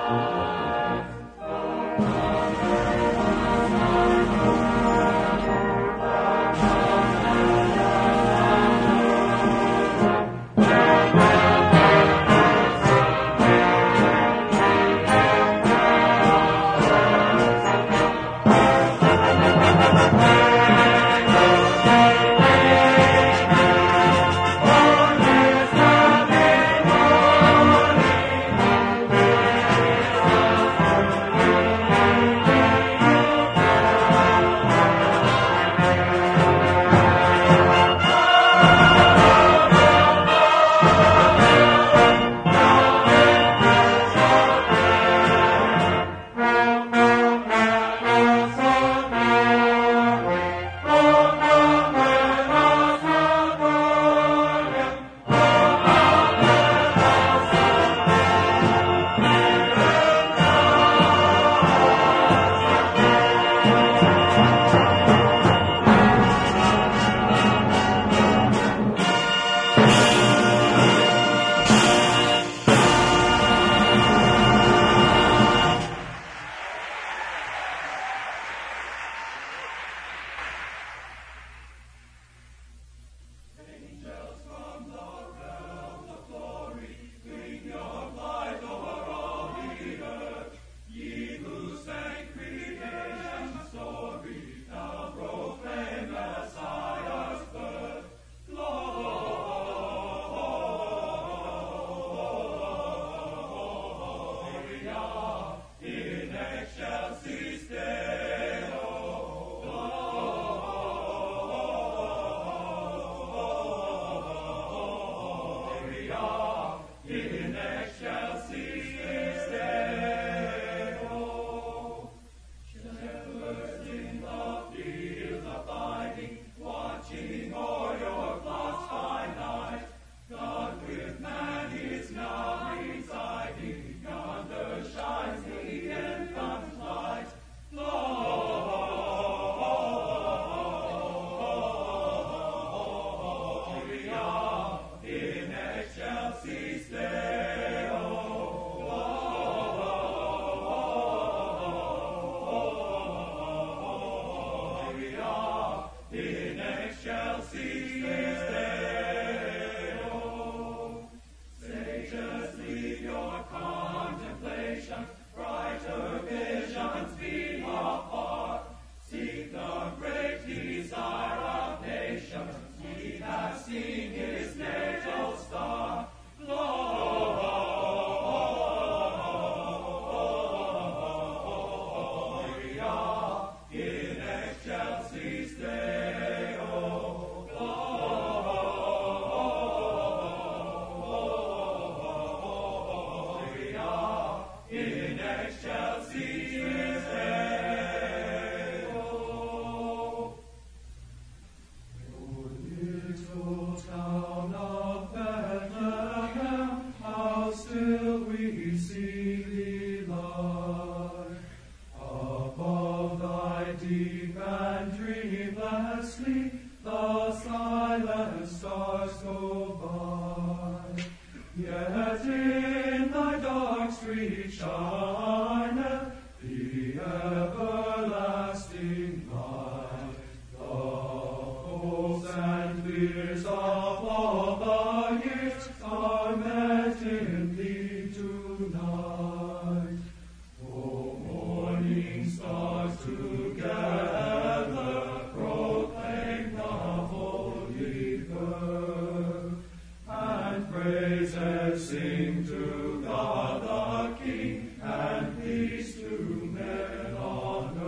Sing to God the King, and peace to men on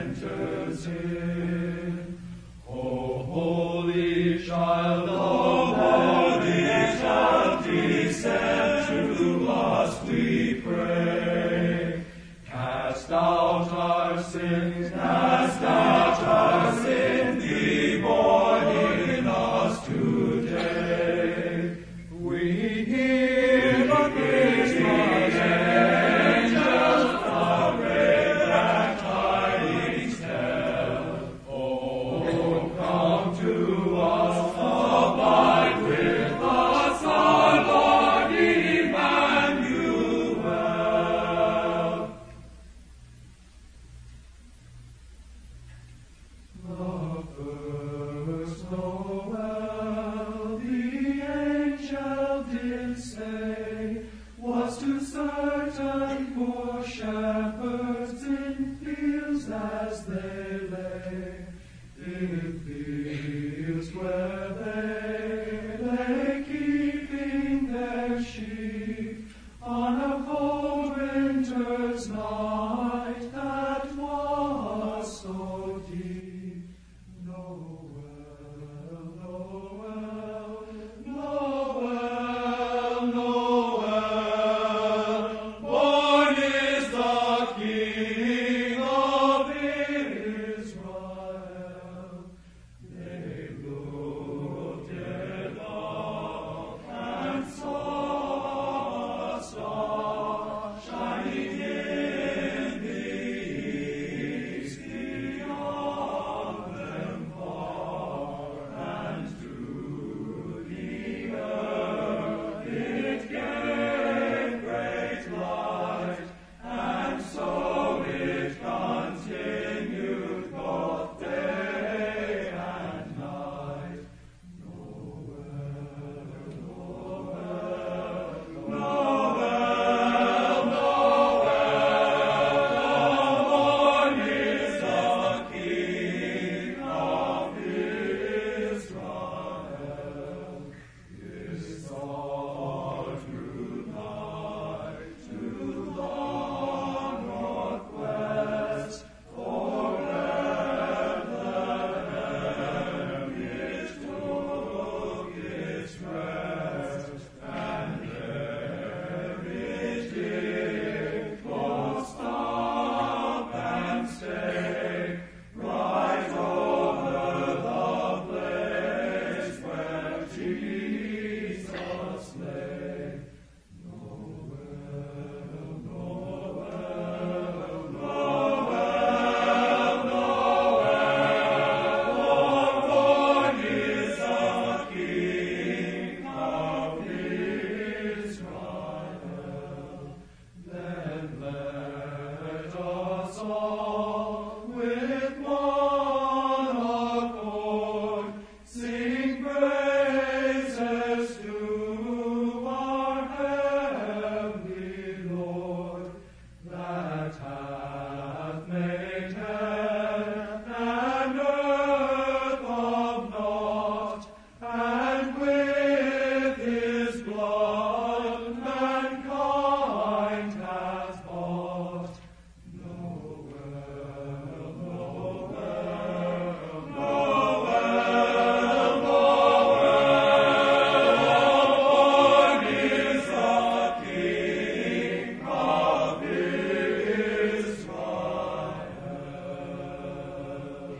enters in. O holy child of holy child, descend to us, we pray. Cast out our sins, cast out our sins, be born in us today. We hear the Christmas angels from great glad tidings tell. Oh, come to us, abide with us, our Lord Emmanuel. The first Noel, the angel did say, was to certain poor shepherds in fields as they lay, in fields where they lay keeping their sheep on a cold winter's night that was so deep. Noel, Noel, Noel, Noel, born is the King of Israel. They looked above and saw a star shining in the east, beyond them far, and to the earth it gave great light, and so it continued both day and night. Noel, Noel, Noel, Noel, born is the King of Israel. This our true night to the northwest, for Bethlehem it took its rest, and there it did both stop and stay, right over the place where Jesus lay. Noel, Noel, Noel, Noel, born is the King of Israel. Then let us all with one accord sing praises to our heavenly Lord, that hath made heaven and earth of naught, and with his blood mankind hath bought. Noel, Noel, Noel, Noel, born is the King of Israel.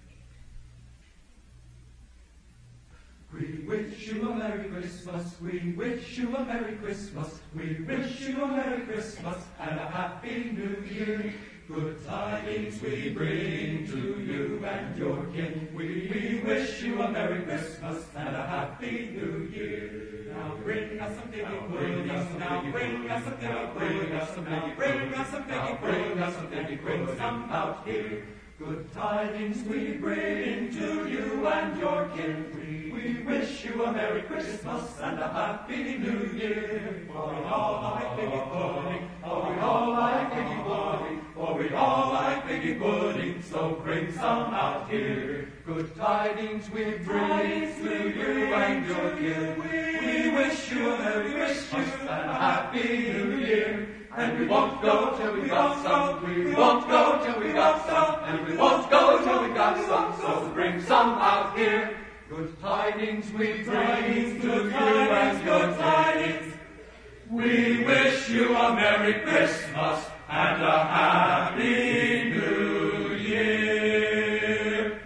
We wish you a Merry Christmas, we wish you a Merry Christmas, we wish you a Merry Christmas and a Happy New Year. Good tidings we bring to you and your kin. We wish you a Merry Christmas and a Happy New Year. Now bring us some piggy pudding, now bring us some piggy pudding, now bring us some piggy pudding, bring some out here. Good tidings we bring to you and your kin. We wish you a Merry Christmas and a Happy New Year. For we all like piggy pudding, for we all like piggy pudding, for we all like piggy pudding, so bring some out here. Good tidings we bring to you and your kin. We wish you a Merry Christmas and a Happy New Year. And we won't go till we got some, we won't go till we got some. and we won't go till we've got some, so bring some out here. Good tidings we bring to you as good tidings. We wish you a Merry Christmas and a Happy New Year.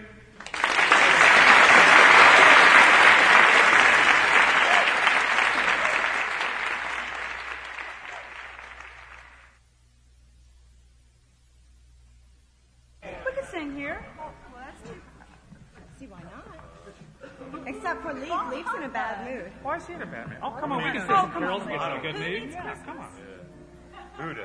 We can sing here. See, why not? Except for Leaf. Leaf's in a bad mood. Why is he in a bad mood? Oh, come on, we can sing some carols and get in a good mood. Yeah, come on. Buddha.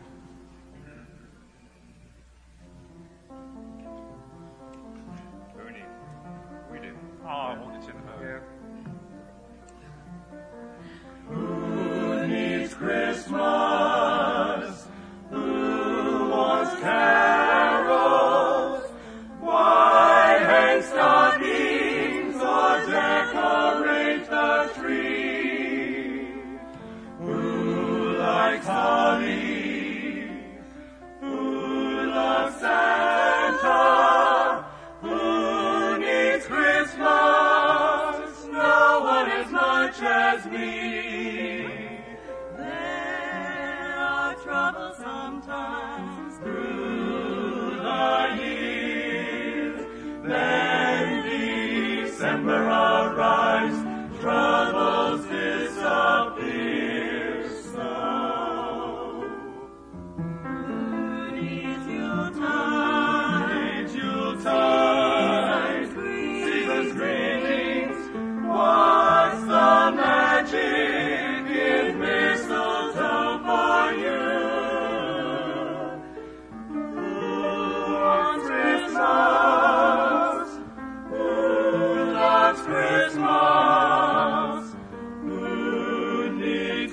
Who needs? We do. Oh, we'll get you in the mood. Who needs Christmas? Who wants carols? Why hang stockings or decorate the tree? Who likes holly? Who loves Santa? Who needs Christmas? No one as much as me. There are troubles sometimes through the years. Then December arrives, troubles disappear. So who needs Yuletide? Yuletide, season's greetings. What's the magic in mistletoe for you? Who wants Christmas? Who loves Christmas? Who needs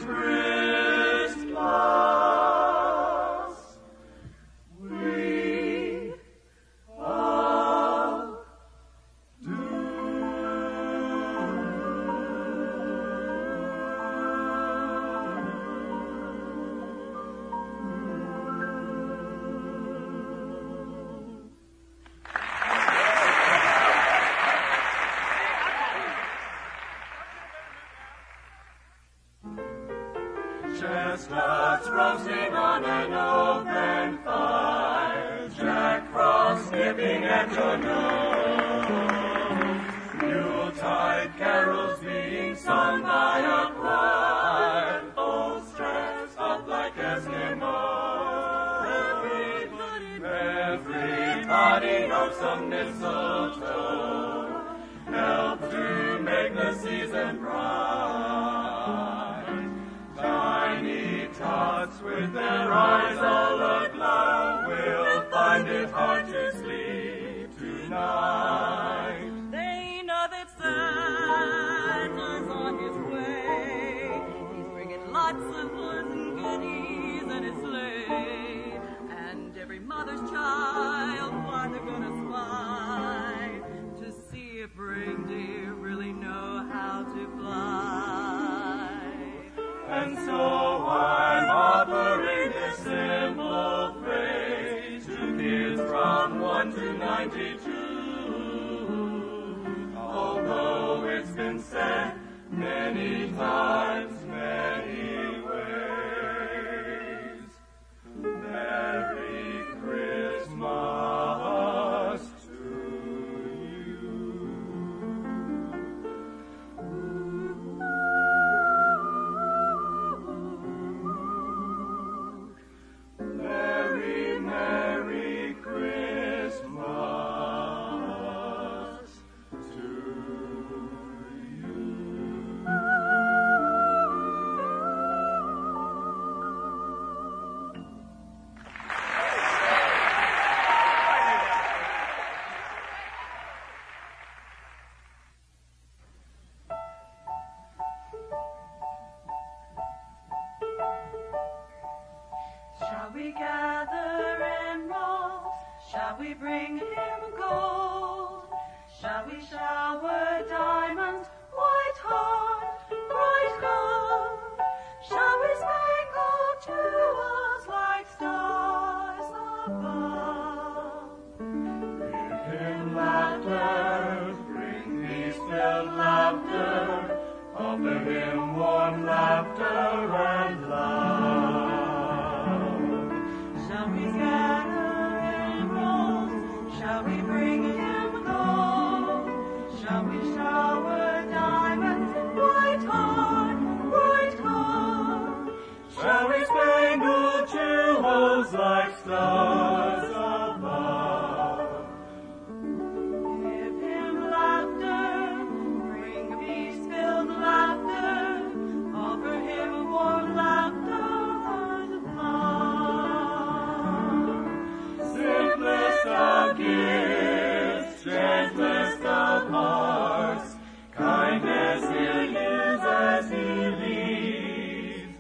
Christmas? We all do. Chestnuts roasting on an open fire, Jack Frost skipping at your nose, Yuletide carols being sung by a choir, folks dressed up like Eskimos. Everybody knows some mistletoe helps to make the season bright. Tiny tots with their eyes all aglow will find it hard to sleep tonight. They know that Santa's on his way. He's bringing lots of pleasant goodies in his sleigh. And every mother's child, why they're gonna spy to see if reindeer really know how to fly. And so I'm offering this simple phrase to kids from 1 to 92. Although it's been said many times, many ways. Merry Christmas to you. Merry, Merry Christmas to you. Shall we gather emeralds? Shall we bring him gold? Shall we shower diamonds, white heart, bright gold? Shall we spangle to us like stars above? gentlest of hearts, kindness he'll use as he leads.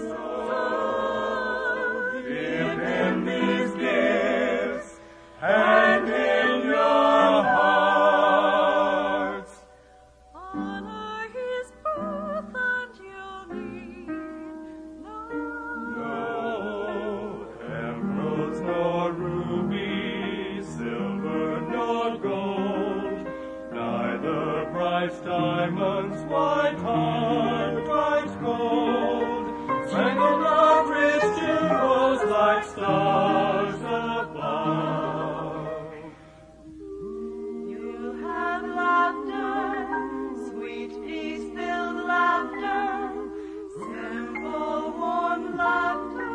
So give him these gifts and in your hearts. Honor his birth and you'll need No emeralds nor rubies, silver nor gold, neither bright diamonds, white hard, bright gold, spangled of rich jewels like stars above. You'll have laughter, sweet peace-filled laughter, simple, warm laughter.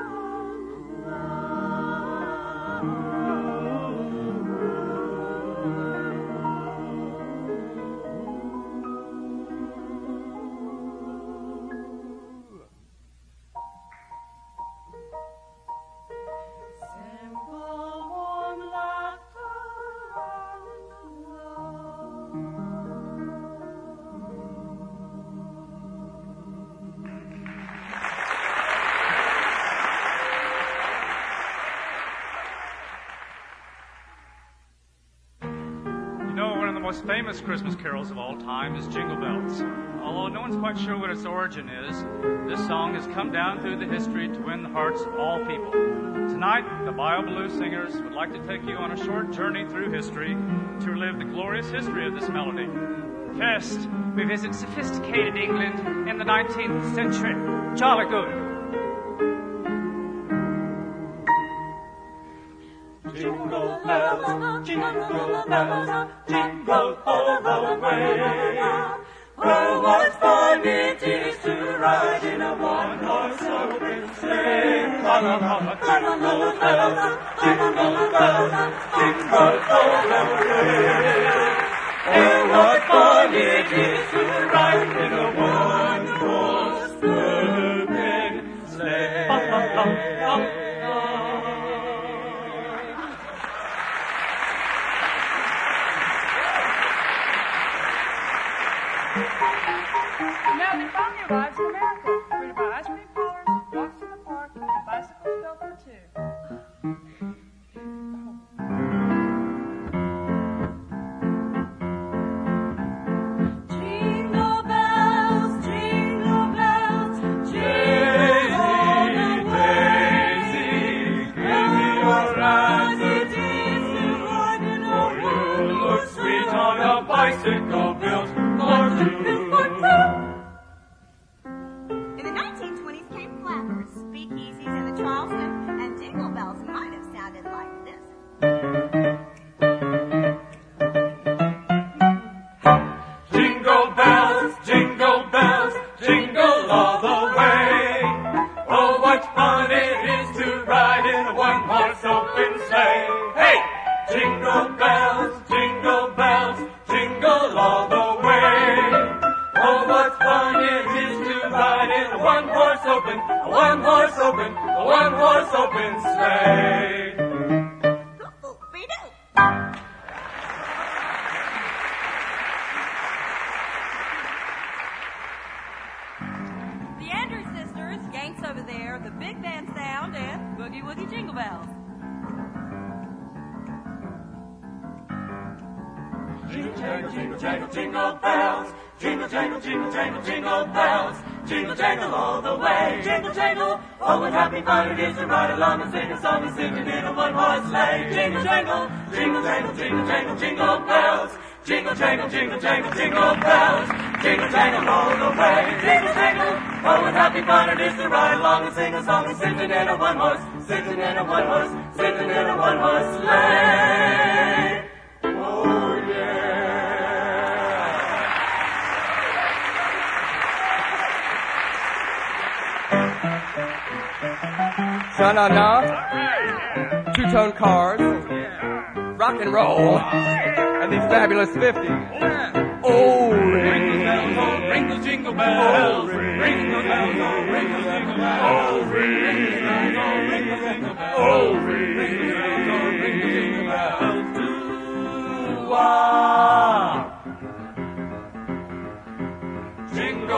Simple, warm laughter and love. You know, one of the most famous Christmas carols of all time is Jingle Bells. Although no one's quite sure what its origin is, this song has come down through the history to win the hearts of all people. Tonight, the BioBlue Singers would like to take you on a short journey through history to relive the glorious history of this melody. First, we visit sophisticated England in the 19th century. Jolly good. Jingle bells, jingle all the way. Oh, what fun it is to ride in a one-horse open sleigh. Jingle bells, jingle all the way. Oh, what fun it is to ride in a one-horse open sleigh. Now the economy arrives in America. We're to buy ice cream collars, walks in the park, and bicycles built for two. Jingle bells, jingle bells, Daisy, Daisy, give me your hand. it is to ride in a You look sweet on a bicycle built for two. In the 1920s came flappers, speakeasies in the Charleston, and jingle bells might have sounded like this. Jingle bells, jingle all the way. Oh, what fun it is to ride in a one-horse open sleigh. Hey! Jingle bells, jingle all the way. Oh, what fun it is to ride in a one-horse open sleigh. Ooh-ooh-be-doo. The Andrews Sisters, Yanks Over There, the Big Band Sound, and Boogie Woogie Jingle Bells. Jingle jangle, jingle jangle, jingle bells. Jingle jangle, jingle jangle, jingle bells. Jingle jangle all the way. Jingle jangle, oh what happy fun it is to ride along and sing a song and sing it in a one-horse sleigh. Jingle jangle, jingle jangle, jingle jangle, jingle bells. Jingle jangle, jingle jangle, jingle bells. Jingle jangle all the way. Jingle jangle, oh what happy fun it is to ride along and sing a song and sing it in a one-horse, singing in a one-horse, singing in a one-horse sleigh. Oh yeah. Sha-na-na, two-tone cars, rock and roll, and these fabulous 50s. Oh, Ring the bells, oh, ring the jingle bells. Ring the bells, oh, ring the jingle bells. Oh, ring the bells, oh, ring the jingle bells. Oh, ring the bells, oh, ring the jingle bells.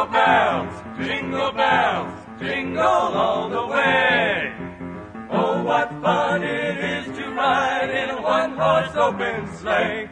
bells, jingle all the way. Oh, what fun it is to ride in a one-horse open sleigh.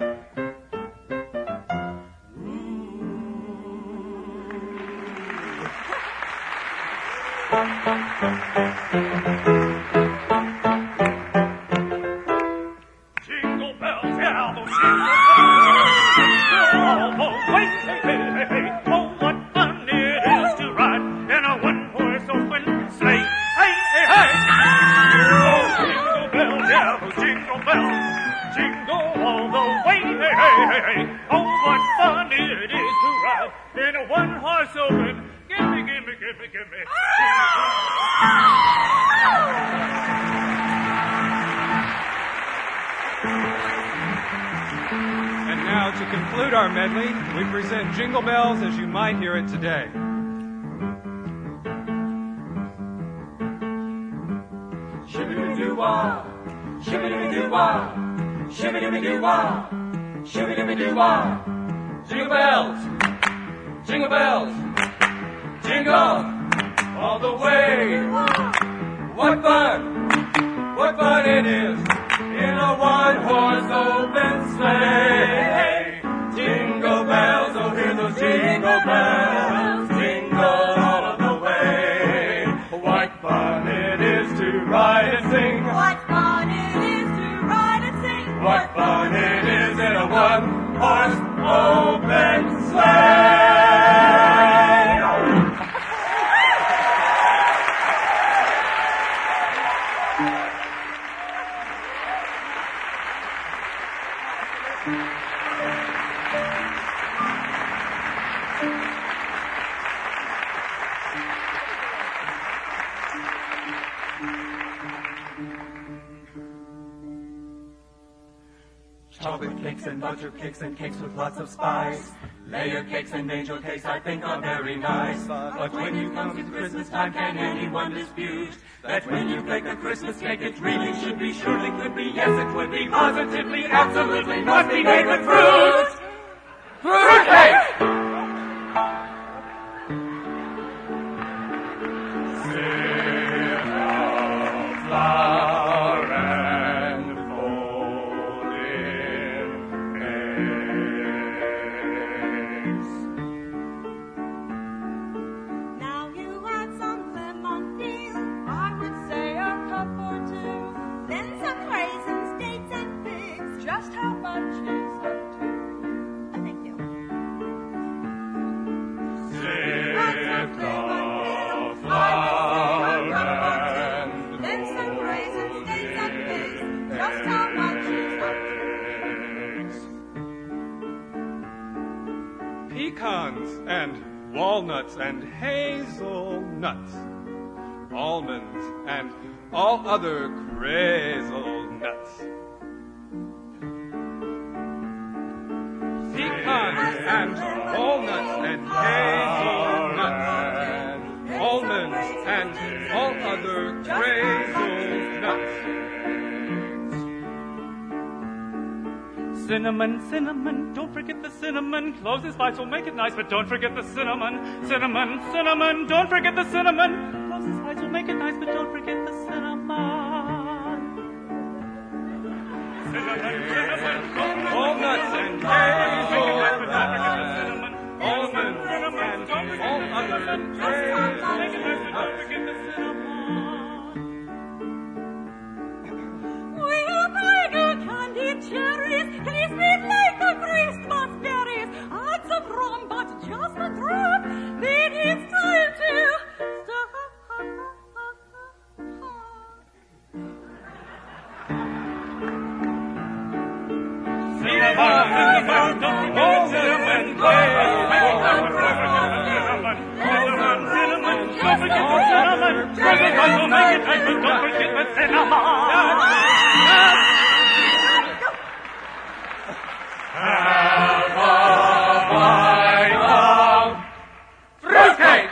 Jingle bells, yeah, those jingle bells. All the way, hey, hey, hey, hey. Oh, what fun it is to ride in a one-horse open sleigh. Hey, hey, hey. Oh, jingle bells, yeah, those jingle bells. Jingle all the way, hey, hey, hey, hey. Oh, what fun it is to ride in a one-horse open. Gimme, gimme, gimme, gimme. And now, to conclude our medley, we present Jingle Bells as you might hear it today. Shibby-dibby-doo-wah, shibby-dibby-doo-wah, shibby-dibby-doo-wah, shibby-dibby-doo-wah. Jingle bells, jingle bells, jingle all the way. What fun it is in a one-horse open sleigh. Jingle bells, oh hear those jingle bells, jingle all of the way. What fun it is to ride and sing. What fun it is to ride and sing. What fun it is in a one-horse open sleigh. Chocolate cakes and butter cakes and cakes with lots of spice. Layer cakes and angel cakes I think are very nice. But when you come to Christmas time, can anyone dispute that when you bake a Christmas cake, it really should be, surely could be, yes it would be, positively, absolutely must be made with fruit. Fruitcake! Flower and folded eggs. Now you add some lemon peel, I would say a cup or two. Then some raisins, dates, and figs. Just how much is it? Oh, thank you. Sift the flour and Then some raisins, dates, and figs. Just how much is it? Pecans and walnuts and hazelnuts, almonds and all other crazel nuts. Pecans and walnuts and hazelnuts, almonds and all other crazel nuts. Cinnamon, cinnamon, don't forget the cinnamon. Cloves and spice will make it nice, but don't forget the cinnamon. Cinnamon, cinnamon, don't forget the cinnamon. Cloves and spice will make it nice, but don't forget the cinnamon. Cinnamon, cinnamon, Walnuts and hazelnuts, almonds and all other crazel nuts. We'll bring you candied cherries, crispy like the Christmas berries. Add some rum, but just a drop. Then it's time to start. fruitcake!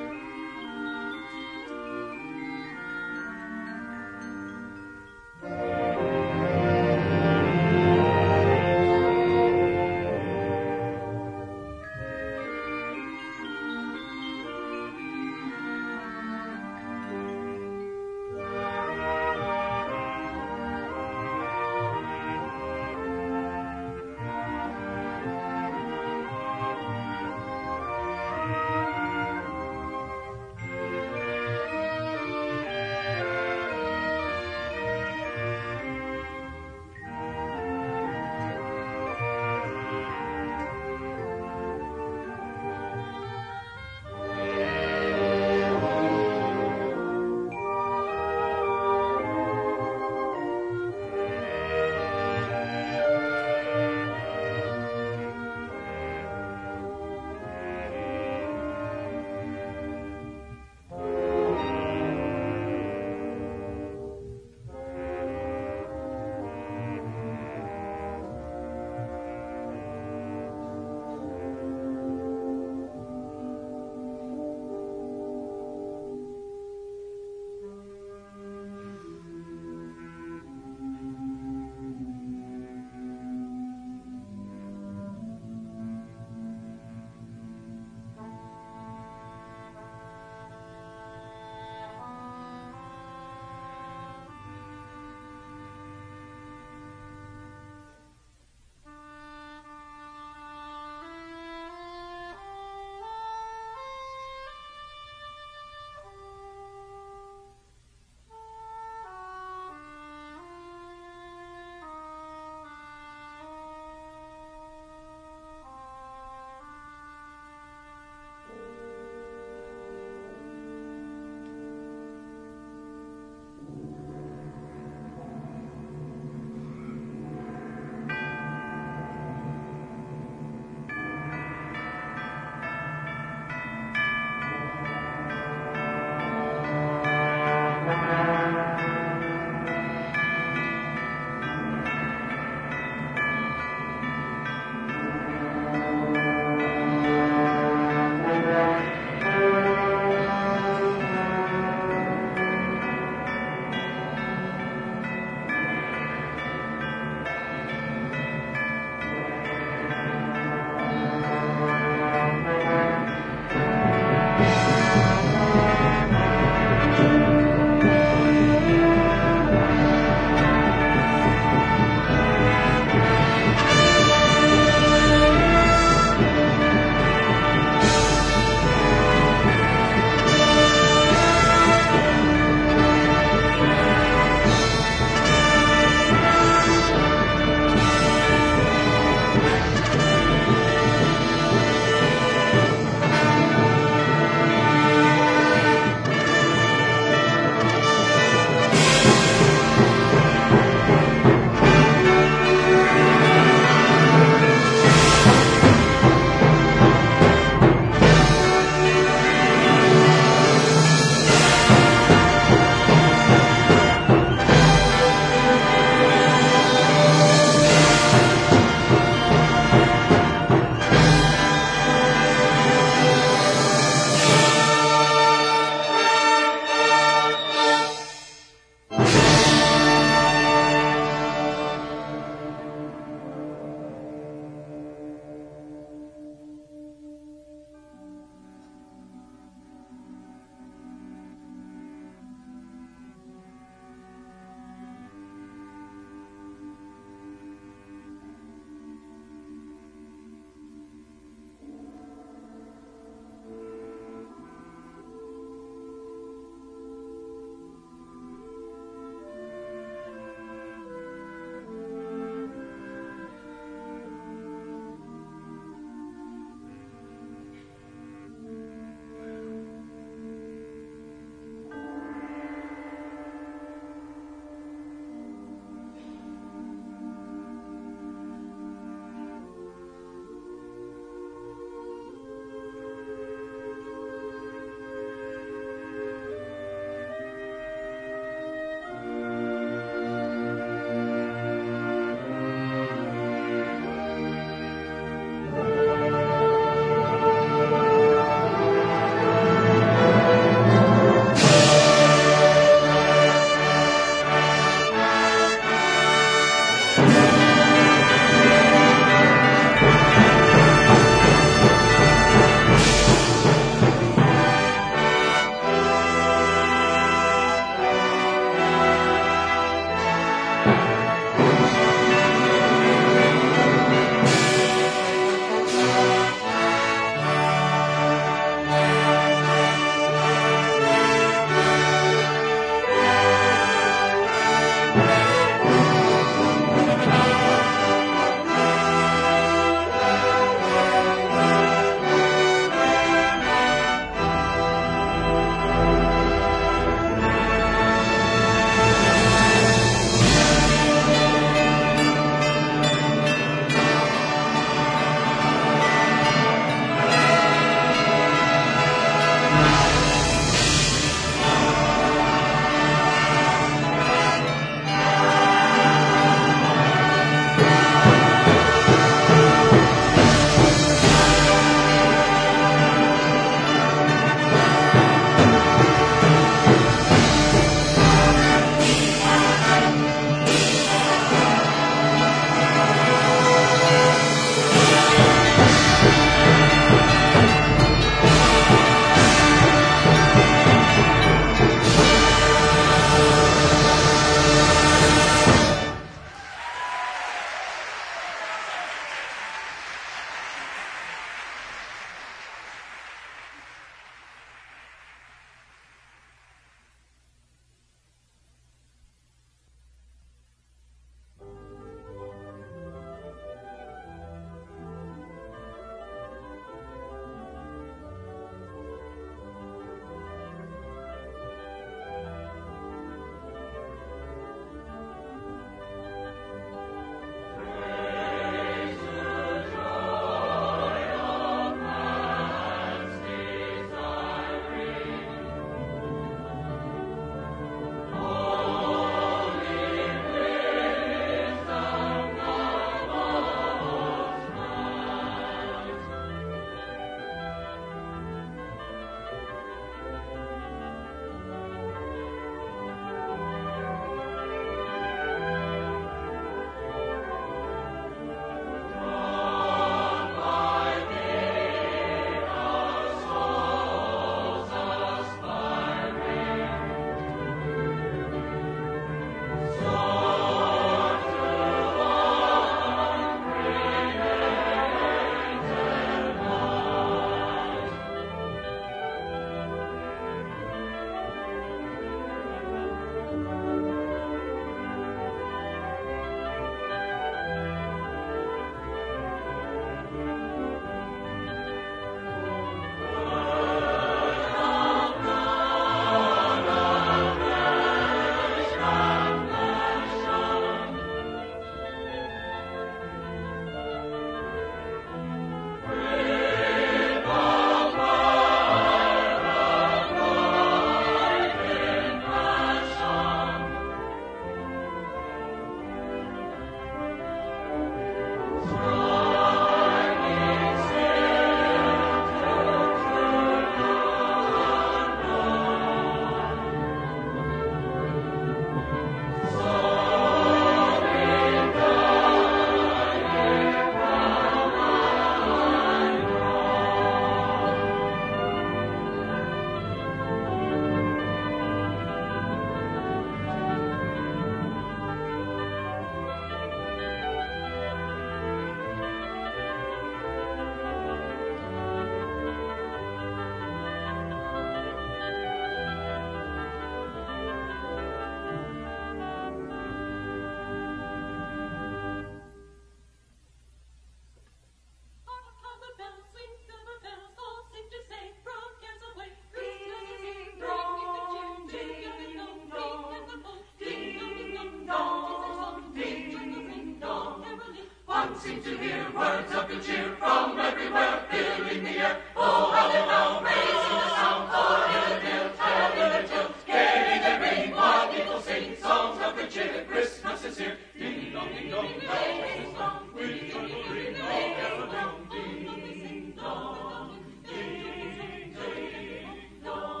One seemed to hear words of good cheer from everywhere, filling the air. Oh, how they now raising the sound, for hill and hill, telling their tale. Gay they ring, while people sing songs of good cheer. Christmas is here. Ding dong, ding dong, bells dong. We joyful ring, all carol dong. Ding dong, ding dong.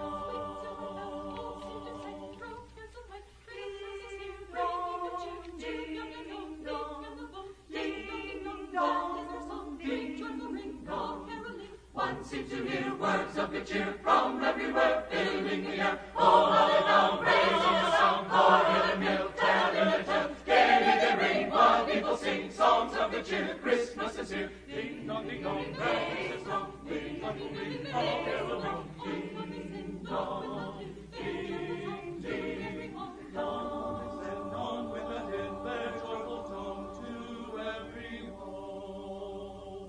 One seemed to hear words of good cheer from everywhere, filling the air. Oh, how they now raising the sound, for hill and hill, telling their tale. Gaily they ring, while people sing songs of good cheer. Christmas is here. Ding dong, bells dong. Ding dong, ring, all carol dong. Ding dong, ding ding dong. Send on with a hymn their joyful tone to every home.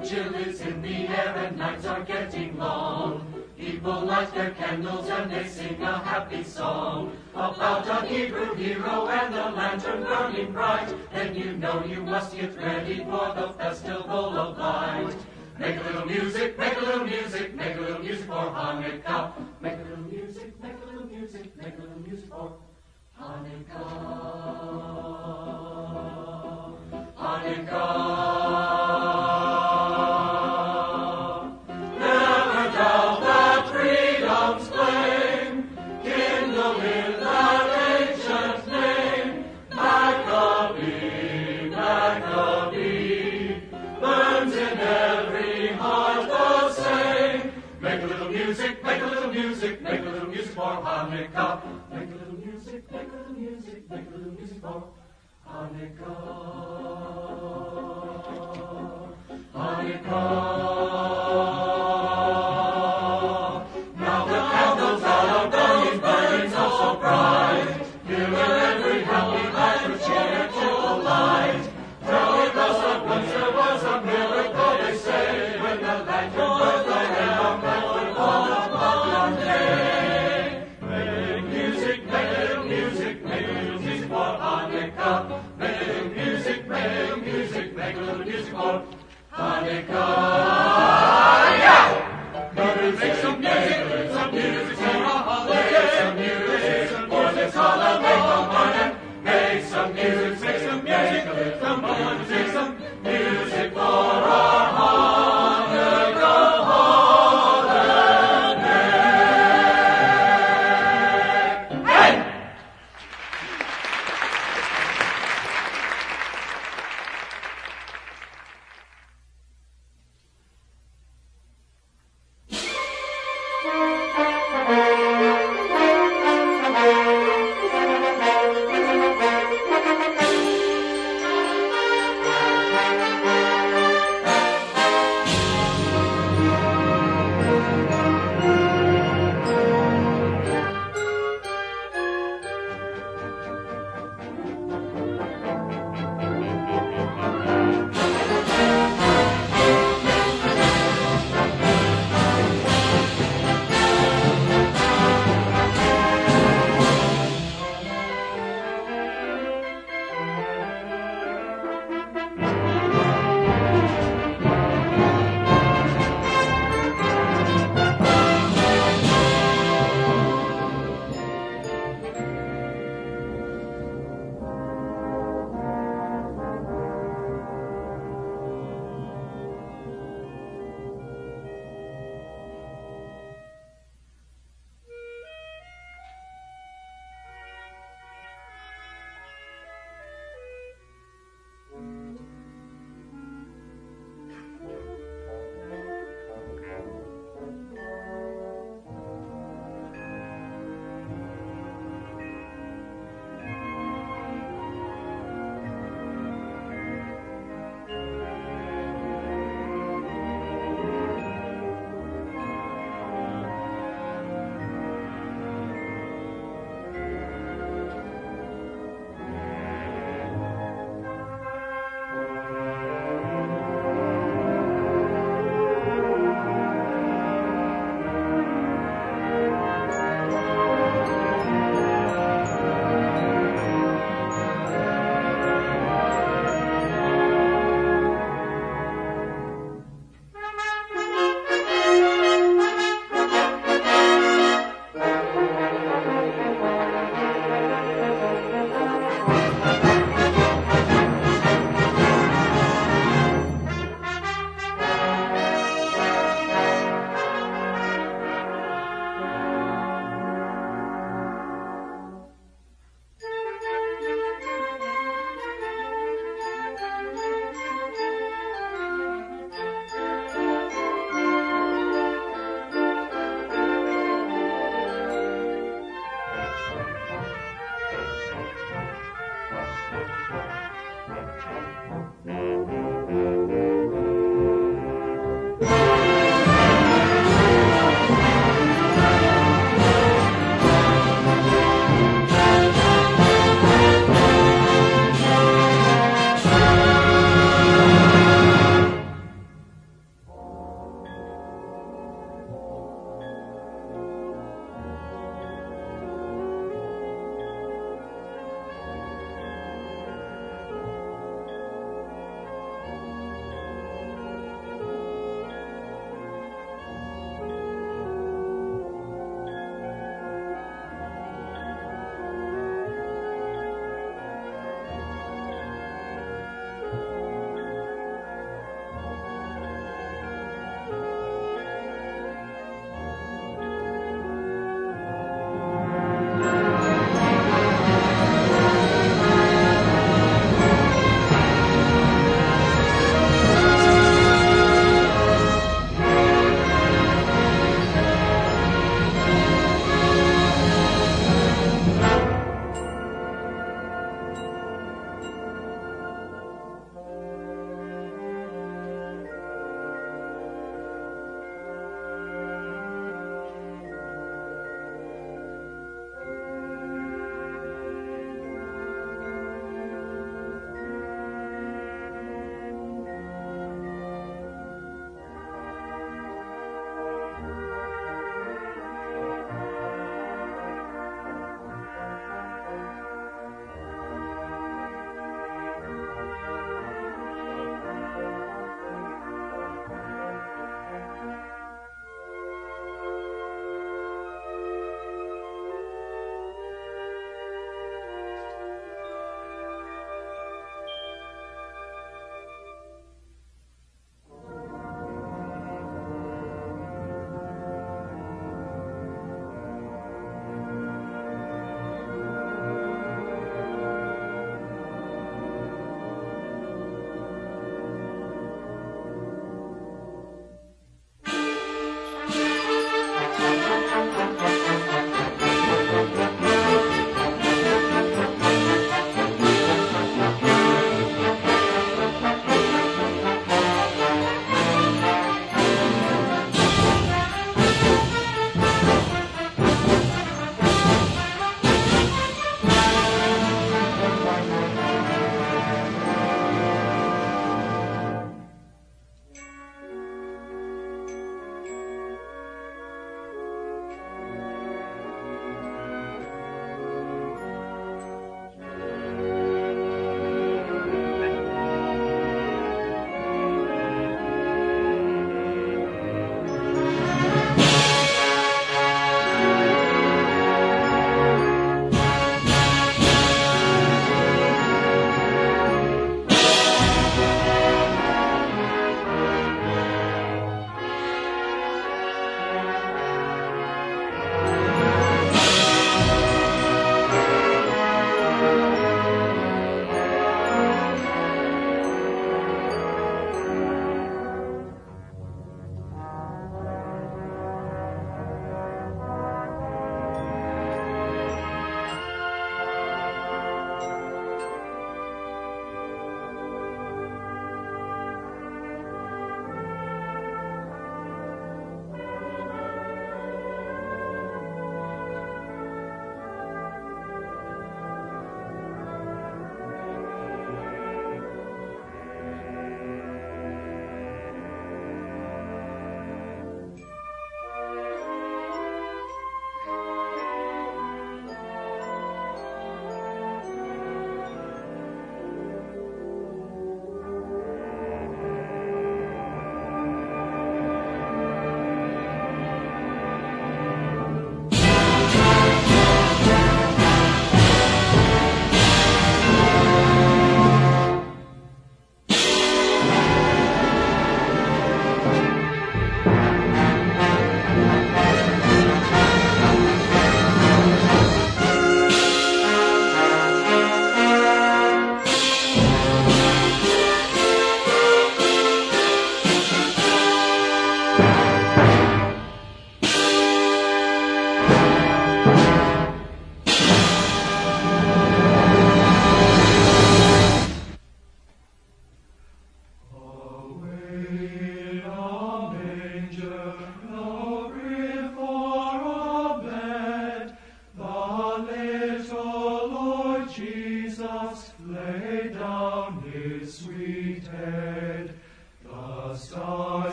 chill is in the air and nights are getting long. People light their candles and they sing a happy song about a Hebrew hero and the lantern burning bright. Then you know you must get ready for the festival of light. Make a little music, make a little music, make a little music for Hanukkah. Make a little music, make a little music, make a little music for Hanukkah. Hanukkah. Never doubt that freedom's flame kindle in that ancient name. Maccabee, Maccabee, burns in every heart the same. Make a little music, make a little music, make a little music for Hanukkah. Make a little music, make a little music, make a little music for Hanukkah. Hanukkah. Now the candles that are burning, burning so, so bright, fill every happy heart with cheerful light. Tell us that once there was a miracle, they say, when the lantern burned the rainbow backward on one day. Make music, make a little music, make a little music for Hanukkah. Make a little music, make a little music, make a little music for Hanukkah.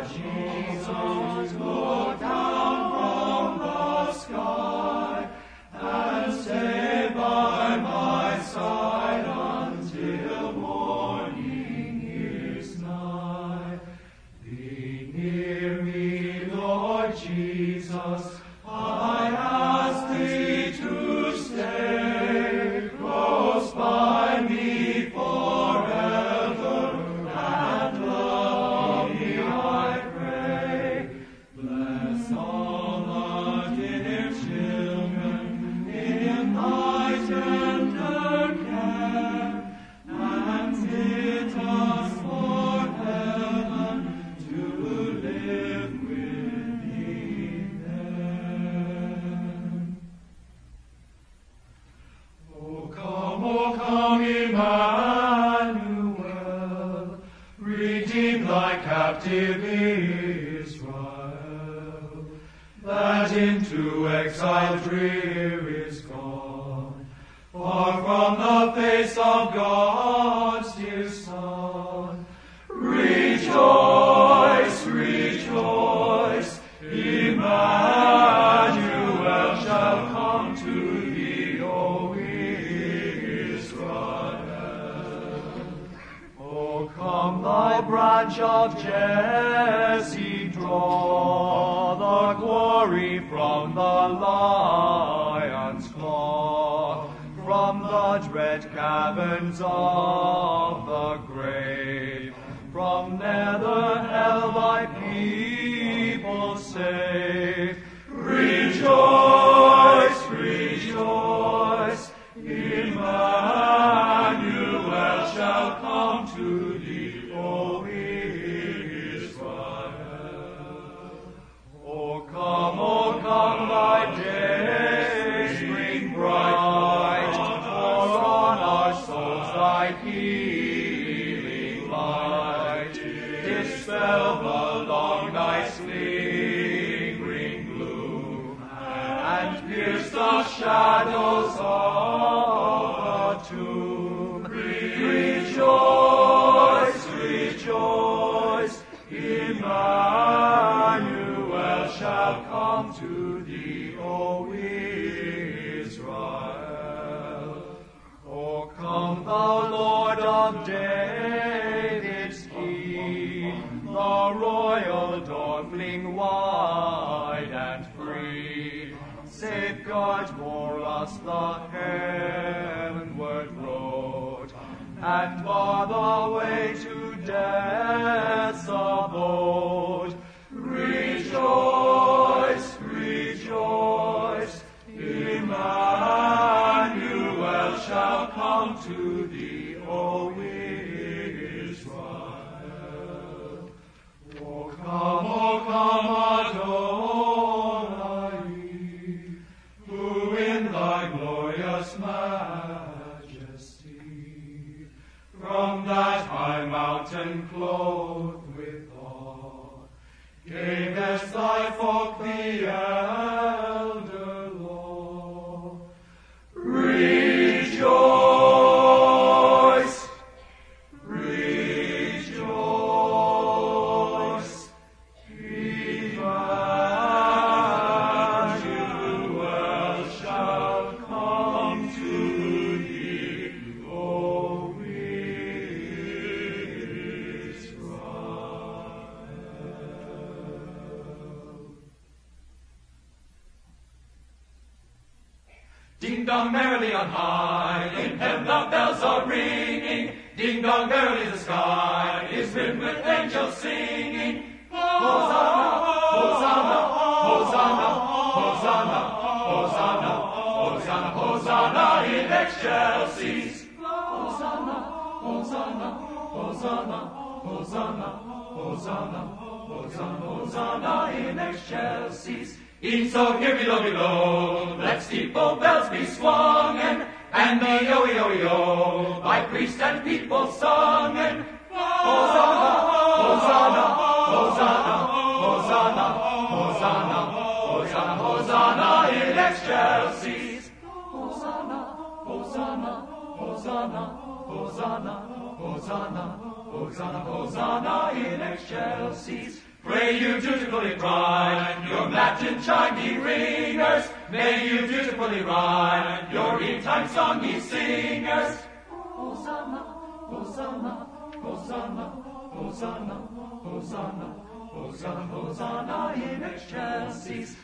Jesus, look down from the sky and stay by my side until morning is nigh. Be near me, Lord Jesus, I ask thee to stay close by me forever and love me, I pray. Bless all the dear children in thy tender care, and fit us for heaven to live with thee then. O come, Emmanuel, redeem thy captive Israel, that into exile drear is gone, far from the face of God's dear Son. Rejoice, rejoice, Emmanuel shall come to thee, O Israel. O come, thy branch of Jesse, draw the glory from the lion's claw, from the dread caverns of the grave. From nether hell thy people save. Rejoice, rejoice, Emmanuel shall come to thee, O Israel. O come, thy days bring bright, for on our souls thy healing light. Dispel the long night's lingering gloom, and pierce the shadows of the tomb. Rejoice, rejoice, Emmanuel shall come to thee, O Israel. O come, thou Lord of David's King, the royal door fling wide and free. Safeguard for us the heavenward road, and bar the way to death's abode. Rejoice, rejoice, Emmanuel shall come to thee, O Israel. O come, Adonai, who in thy glorious majesty, from that high mountain clothed with awe, gavest thy folk the elder law. Rejoice, rejoice, Emmanuel shall come to thee, O Ding dong merrily on high, in heaven the bells are ringing. Ding dong merrily the sky is rimmed with angels singing. Hosanna, Hosanna, Hosanna, Hosanna, Hosanna, Hosanna, Hosanna in excelsis. Hosanna, Hosanna, Hosanna, Hosanna, Hosanna, Hosanna, Hosanna in excelsis. In so here below, let steeple bells be swung, and the yo-yo-yo by priest and people sung. Hosanna, Hosanna, Hosanna, Hosanna, Hosanna, Hosanna, Hosanna in excelsis. Hosanna, Hosanna, Hosanna, Hosanna, Hosanna, Hosanna, Hosanna in excelsis. Pray you dutifully ride your matin chime, ye ringers. May you dutifully ride your evening song, ye singers. Hosanna, Hosanna, Hosanna, Hosanna, Hosanna, Hosanna, Hosanna in excelsis.